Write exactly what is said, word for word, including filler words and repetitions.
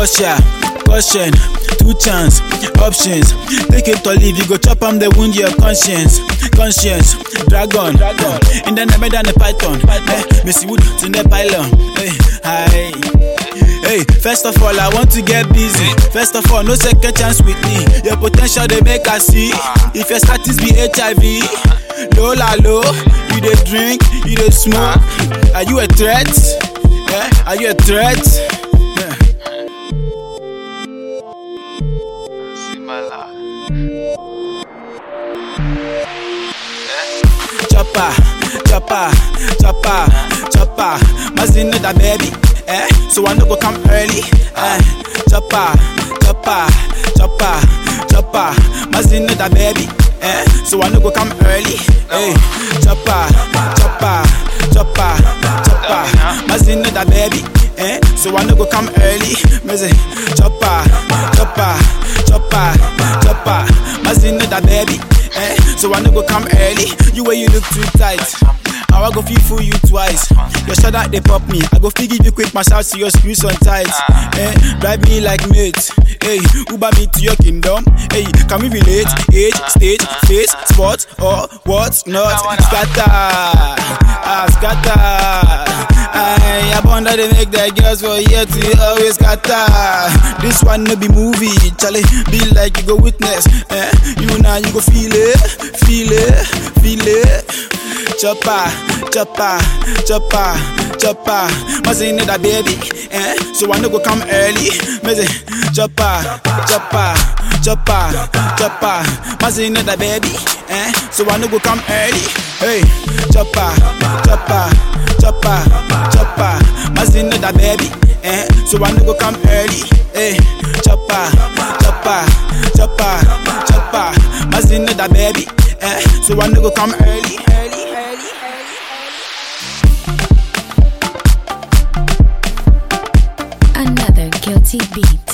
Russia, caution, two chance, options. Take it or leave, you go chop am the wound your conscience. Conscience, dragon, dragon. In the never than a python. Eh, Missy Wood, in the pylon. Hey, hi. Hey, first of all, I want to get busy. First of all, no second chance with me. Your potential they make us see. If your status be H I V, low la low, you dey drink, you dey smoke. Are you a threat? Yeah, are you a threat? Yeah. See my life. Chopper, chopper, chopper, chopper. Mazina da baby. Eh, so I no go come early. Eh, chopper, chopper, chopper, chopper. Mazina da baby. Eh, so I no go come early. Hey, chopper, chopper, chopper, chopper. Mazina da baby. Eh, so I no go come early. Meze, chopper, chopper, chopper, chopper. Mazina da baby. Eh, so I no go come early. You way you look too tight. I go feel fool you twice. Your shot out they pop me. I go feel give you quick massage to your screws on tight. Eh, drive me like mate. Hey, Uber me to your kingdom. Hey, can we relate? Age, stage, face, spot, or what's not? Scatter, ah, scatter. I abunda they make the girls for here to always scatter. This one no be movie, Charlie. Be like you go witness. Eh, you now you go feel it, feel it, feel it. Chopper, chopper, chopper, chopper. Mazina da baby, eh? So I no go come early. Meze, chopper, chopper, chopper, chopper. Mazina da baby, eh? So I no go come early. Hey, chopper, chopper, chopper, chopper. Mazina da baby, eh? So I no go come early. Hey, chopper, chopper, chopper, chopper. Mazina da baby, eh? So I no go come early. Another guilty beat.